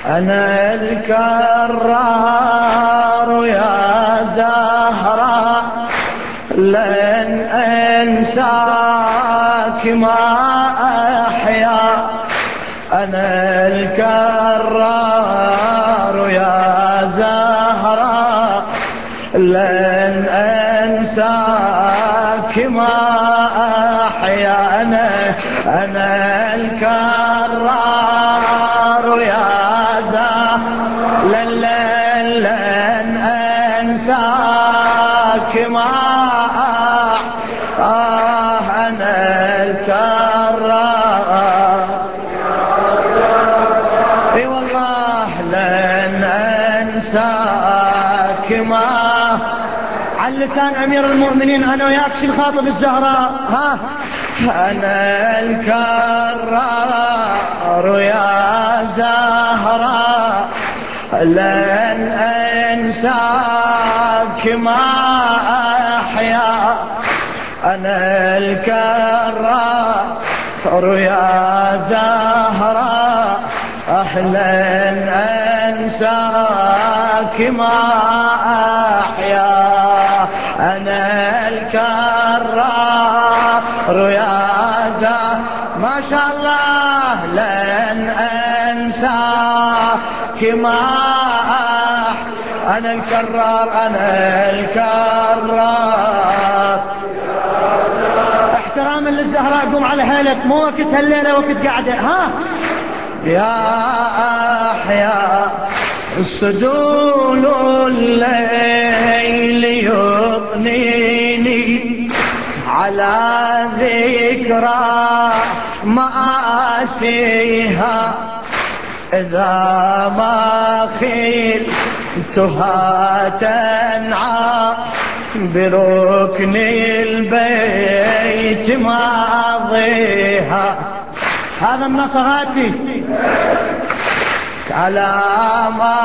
أنا الكرار يا زهرة لن أنساك ما أحيا. أنا الكرار يا زهرة لن أنساك ما أحيا. أنا الكرار يا زهرة لن أنساك ما أنا الكرار اي والله لن انساك ما على لسان امير المؤمنين انا وياك شي الخاطب الزهراء. ها انا الكرار يا زهراء لن انساك ما احيا. انا الكرار يا زهراء أهلا أنساك ما أحيا. أنا الكرار يا زهراء ما شاء الله لن أنساك ما أحيا. أنا الكرار احتراما للزهراء قوم على حالك مو وقت هالليلة وقت قاعدة. ها يا أحيا السدول الليل يغنيني على ذكرى مآسيها. إذا ما خلتها تنعى بركن البيت ماضيها. هذا النصراتي على ما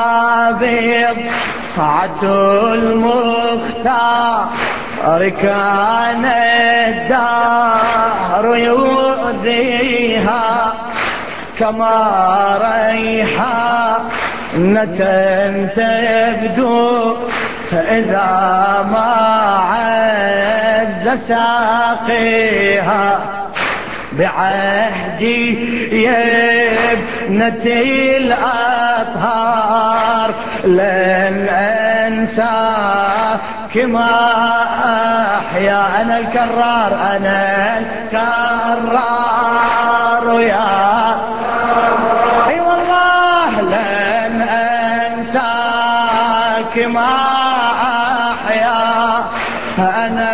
بضعة المختار كان الدار يؤذيها. كما ريحانة تبدو إذا ما عز ساقيها. بعهدي يا ابنة الأطهار لن أنساك ما أحيا. أنا الكرار يا أي والله لن أنساك ما أحيا. أنا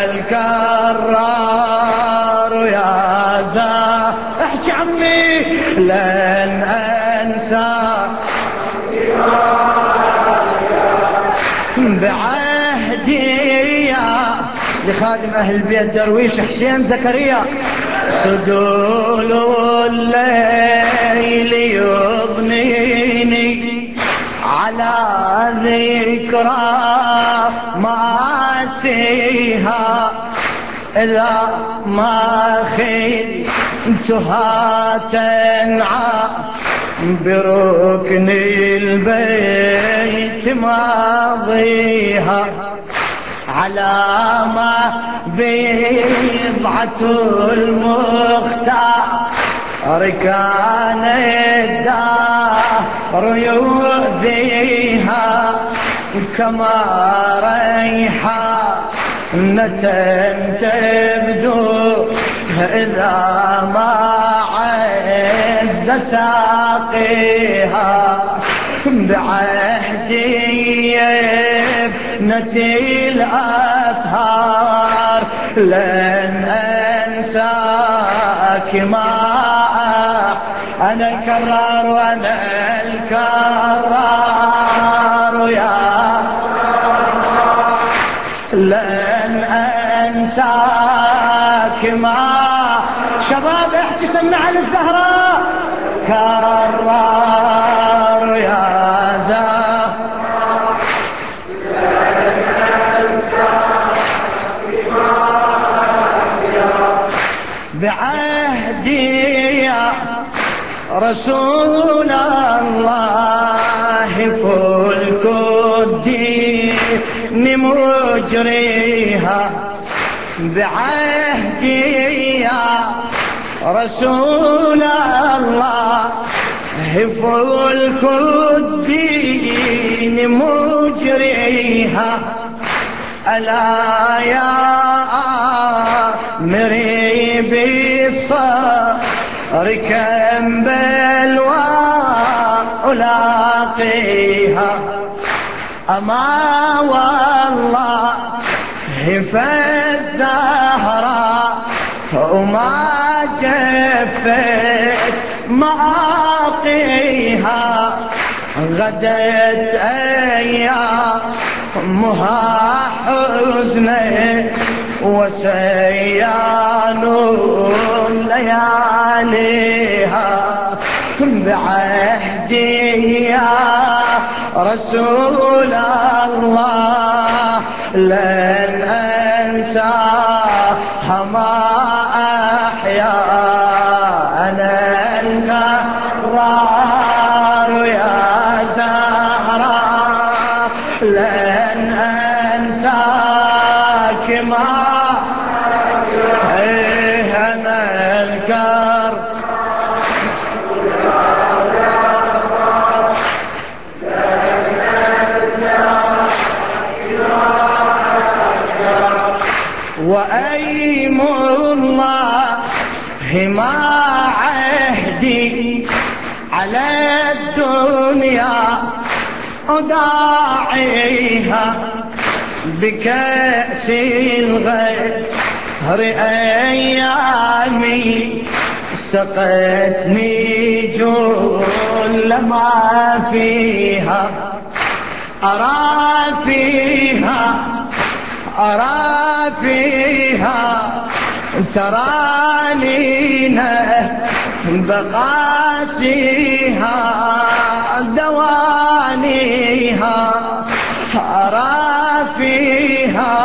الكرار يا احكي عمي لن انسى بعهدي لخادم اهل البيت درويش حسين زكريا. سدول الليل يضنيني على ذكرى مآسيها. إذا ما خلتها تنعى بركن البيت ماضيها. على ما بضعة المختار كان الدار يؤذيها. كما ريحانة تبدو إذا ما عز ساقيها. بعهدي ابنة الأطهار لن أنساك ما أنا الكرار وأنا الكرار يا لن أنساك ما شباب احكي سمع للزهراء كرار يا زهراء بعهدي يا رسول الله مجريها بعهدي يا رسول الله، فلك الدين مجريها. ألا يا آمري بالصبر كم بلوى ألاقيها، أما والله فالزهراء وما جفت مآقيها، غدت أيامها حزنا وسيان لياليها. بعهدي يا رسول الله لن أنساها ما أحيا، أنا الكرار يا زهراء لن أنساك ما أنا الكرار. وأيم الله ما عهدي على الدنيا أداعيها، بكأس الغدر أيامي سقتني جل ما فيها. أرى فيها ترانينا بقاسيها دوانيها، أرى فيها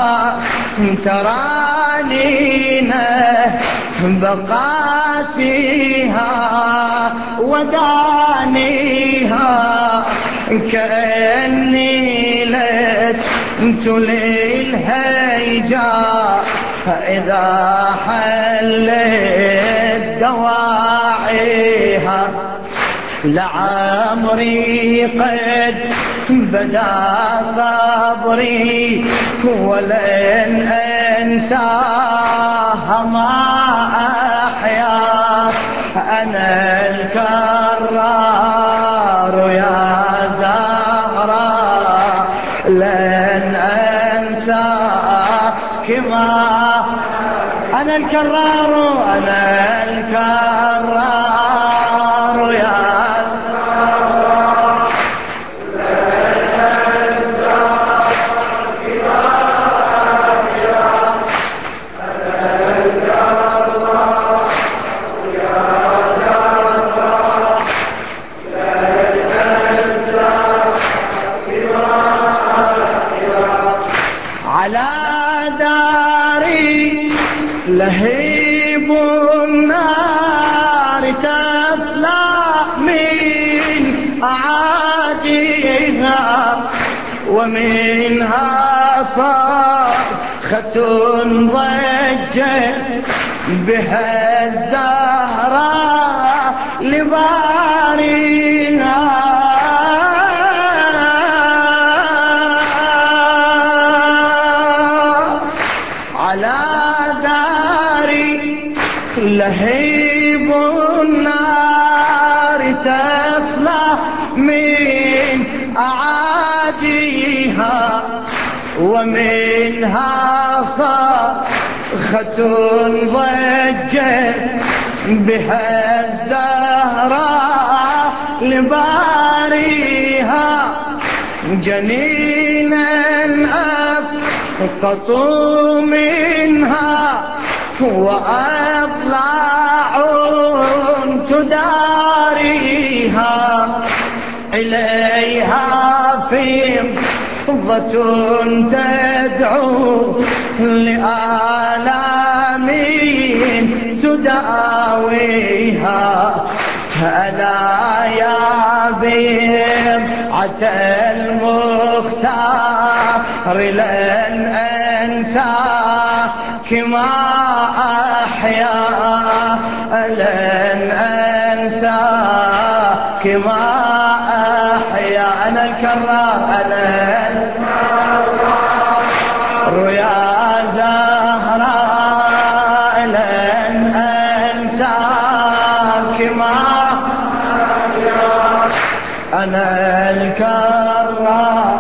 ترانينا بقاسيها ودانيها، كأني لست للهيجاء إذا حلت دواعيها. لعمري قد بدا صبري ولن أنساها ما أحيا، أنا الكرار يا زهراء لن أنساك ما أنا الكرار، أنا الكرار يا على داري لهيب النار تطلع من أعاديها، ومنها صرخة ضجت بها الزهراء لباريها. على داري لهيب النار تصلح من أعاديها، ومنها صرخة ضجت بها الزهراء لباريها. جنينا أسقطوا منها وأضلاع تداريها، إليها فضة تدعو لآلام تداويها. ألا يا بيض عتى المختار لن أنساك ما أحيا لن أنساك ما أحيا أنا الكرار أنا الكرار يا زهراء لن أنساك ما أنا الكرار